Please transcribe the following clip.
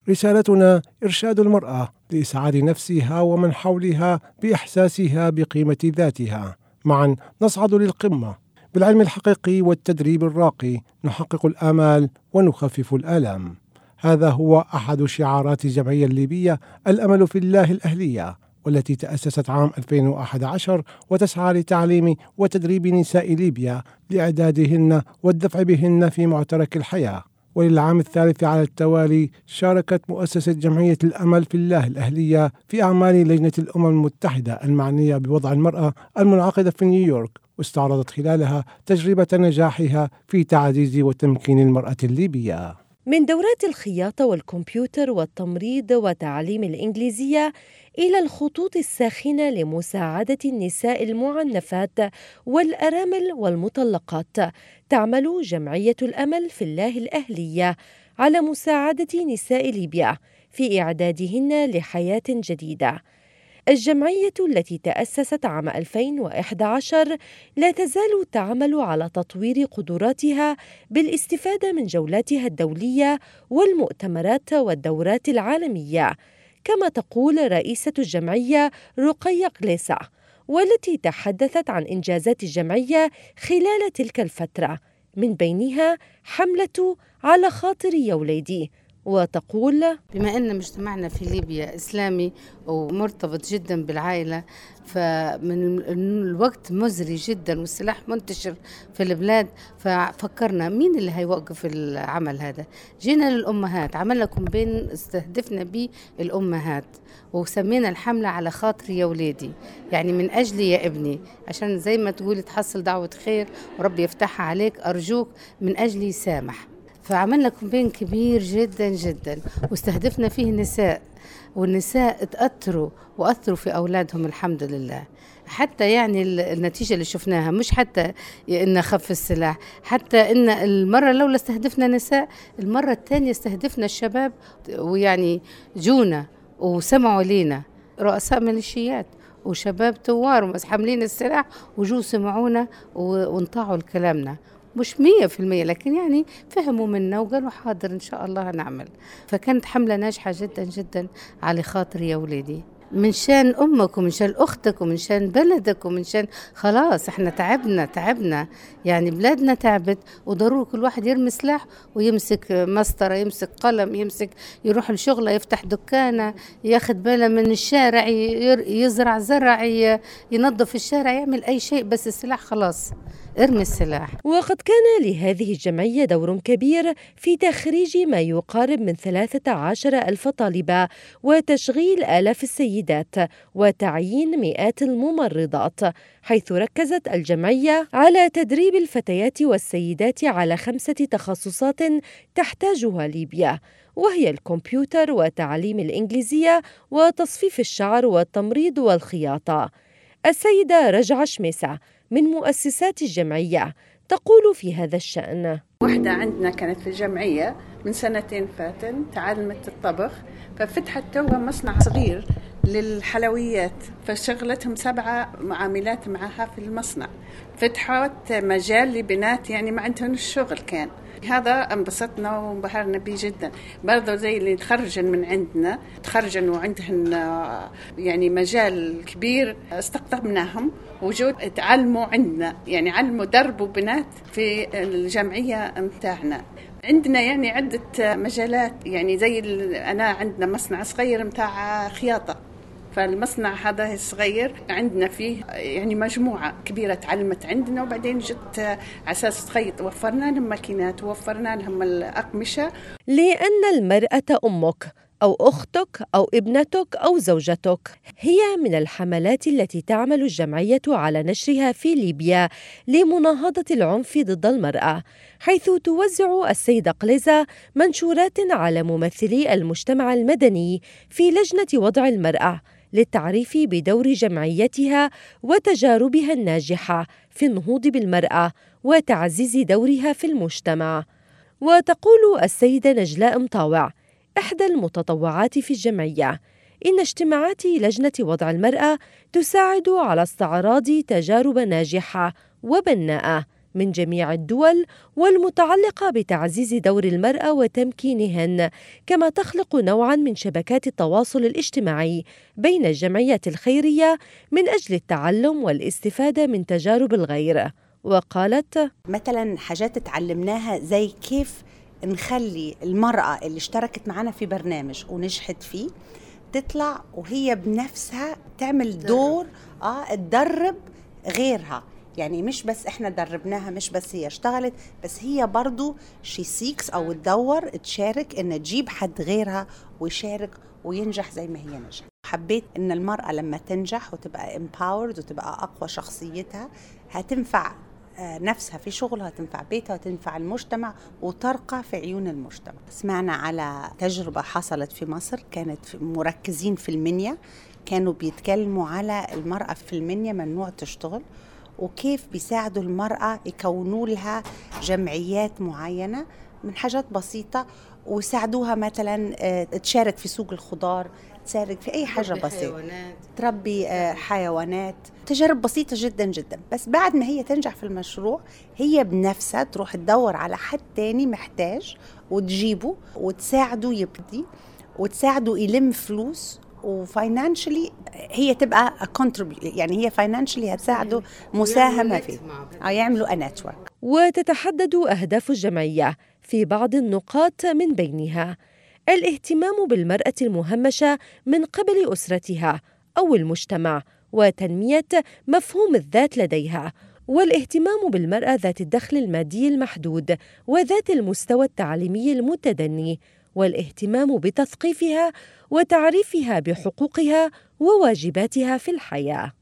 رسالتنا إرشاد المرأة لإسعاد نفسها ومن حولها بإحساسها بقيمة ذاتها. معا نصعد للقمة. بالعلم الحقيقي والتدريب الراقي نحقق الآمال ونخفف الآلام. هذا هو أحد شعارات الجمعية الليبية الأمل في الله الأهلية، والتي تأسست عام 2011 وتسعى لتعليم وتدريب نساء ليبيا لإعدادهن والدفع بهن في معترك الحياة. وللعام الثالث على التوالي شاركت مؤسسة جمعية الأمل في الله الأهلية في أعمال لجنة الأمم المتحدة المعنية بوضع المرأة المنعقدة في نيويورك، واستعرضت خلالها تجربة نجاحها في تعزيز وتمكين المرأة الليبية. من دورات الخياطة والكمبيوتر والتمريض وتعليم الإنجليزية إلى الخطوط الساخنة لمساعدة النساء المعنفات والأرامل والمطلقات، تعمل جمعية الأمل في الله الأهلية على مساعدة نساء ليبيا في إعدادهن لحياة جديدة. الجمعية التي تأسست عام 2011 لا تزال تعمل على تطوير قدراتها بالاستفادة من جولاتها الدولية والمؤتمرات والدورات العالمية، كما تقول رئيسة الجمعية رقية قليسة، والتي تحدثت عن إنجازات الجمعية خلال تلك الفترة، من بينها حملة على خاطر يا وليدي. وتقول: بما أن مجتمعنا في ليبيا إسلامي ومرتبط جدا بالعائلة، فمن الوقت مزري جدا والسلاح منتشر في البلاد، ففكرنا مين اللي هيوقف العمل هذا. جينا للأمهات، عملنا كومبين استهدفنا به الأمهات، وسمينا الحملة على خاطر يا ولادي، يعني من أجلي يا ابني، عشان زي ما تقولي تحصل دعوة خير وربي يفتحها عليك، أرجوك من أجلي سامح. فعملنا كومبين كبير جدا جدا واستهدفنا فيه النساء، والنساء تأثروا وأثروا في أولادهم الحمد لله. حتى يعني النتيجة اللي شفناها مش حتى إن خف السلاح، حتى إن المرة الأولى استهدفنا نساء، المرة الثانية استهدفنا الشباب، ويعني جونا وسمعوا لينا رؤساء ميليشيات وشباب توار حاملين السلاح، وجو سمعونا وانطاعوا لكلامنا. مش 100% لكن يعني فهموا منا وقالوا حاضر إن شاء الله هنعمل. فكانت حملة ناجحة جدا جدا على خاطر يا ولادي، من شان أمك ومن شان أختك ومن شان بلدك ومن شان خلاص احنا تعبنا يعني بلادنا تعبت، وضروري كل واحد يرمي سلاح ويمسك مسطرة، يمسك قلم، يمسك يروح لشغله، يفتح دكانة، ياخد باله من الشارع، يزرع زرع، ينظف الشارع، يعمل أي شيء، بس السلاح خلاص ارمي السلاح. وقد كان لهذه الجمعية دور كبير في تخريج ما يقارب من 13,000 طالبة وتشغيل آلاف السيدات وتعيين مئات الممرضات، حيث ركزت الجمعية على تدريب الفتيات والسيدات على 5 تخصصات تحتاجها ليبيا، وهي الكمبيوتر وتعليم الإنجليزية وتصفيف الشعر والتمريض والخياطة. السيدة رجعة شميسة من مؤسسات الجمعية تقول في هذا الشأن: واحدة عندنا كانت في الجمعية من 2 فاتن تعلمت الطبخ، ففتحت توها مصنع صغير للحلويات، فشغلتهم 7 معاملات معها في المصنع، فتحت مجال لبنات يعني ما عندهم الشغل. كان هذا انبسطنا وانبهرنا به جدا. برضو زي اللي تخرجن من عندنا تخرجن وعندهن يعني مجال كبير، استقطبناهم وجود تعلموا عندنا، يعني علموا دربوا بنات في الجمعية متاعنا. عندنا يعني عدة مجالات، يعني زي أنا عندنا مصنع صغير متاع خياطة، فالمصنع هذا الصغير عندنا فيه يعني مجموعة كبيرة تعلمت عندنا، وبعدين جت على أساس تخيط، وفرنا لهم ماكينات ووفرنا لهم الأقمشة. لأن المرأة أمك أو أختك أو ابنتك أو زوجتك هي من الحملات التي تعمل الجمعية على نشرها في ليبيا لمناهضة العنف ضد المرأة، حيث توزع السيدة قليزة منشورات على ممثلي المجتمع المدني في لجنة وضع المرأة للتعريف بدور جمعيتها وتجاربها الناجحة في النهوض بالمرأة وتعزيز دورها في المجتمع. وتقول السيدة نجلاء مطاوع إحدى المتطوعات في الجمعية إن اجتماعات لجنة وضع المرأة تساعد على استعراض تجارب ناجحة وبناءة من جميع الدول والمتعلقة بتعزيز دور المرأة وتمكينهن، كما تخلق نوعاً من شبكات التواصل الاجتماعي بين الجمعيات الخيرية من أجل التعلم والاستفادة من تجارب الغير. وقالت: مثلا حاجات تعلمناها زي كيف نخلي المرأة اللي اشتركت معنا في برنامج ونجحت فيه تطلع وهي بنفسها تعمل دور تدرب غيرها. يعني مش بس احنا دربناها، مش بس هي اشتغلت، بس هي برضو شي سيكس او تدور تشارك ان تجيب حد غيرها ويشارك وينجح زي ما هي نجحت. حبيت ان المرأة لما تنجح وتبقى empowered وتبقى اقوى شخصيتها هتنفع نفسها في شغلها، تنفع بيتها وتنفع المجتمع وترقى في عيون المجتمع. سمعنا على تجربة حصلت في مصر، كانت مركزين في المنيا، كانوا بيتكلموا على المرأة في المنيا ممنوع تشتغل، وكيف بيساعدوا المرأة يكونوا لها جمعيات معينة من حاجات بسيطة ويساعدوها مثلا تشارك في سوق الخضار، تشارك في أي حاجة بسيطة، تربي حيوانات. تجارب بسيطة جدا جدا. بس بعد ما هي تنجح في المشروع هي بنفسها تروح تدور على حد تاني محتاج وتجيبه وتساعده يبدي وتساعده يلم فلوس، وفاينانشلي هي تبقى يعني هي فاينانشلي هتساعده مساهمة فيه أو يعملوا نتورك. وتتحدد أهداف الجمعية في بعض النقاط، من بينها الاهتمام بالمرأة المهمشة من قبل أسرتها أو المجتمع وتنمية مفهوم الذات لديها، والاهتمام بالمرأة ذات الدخل المادي المحدود وذات المستوى التعليمي المتدني، والاهتمام بتثقيفها وتعريفها بحقوقها وواجباتها في الحياة.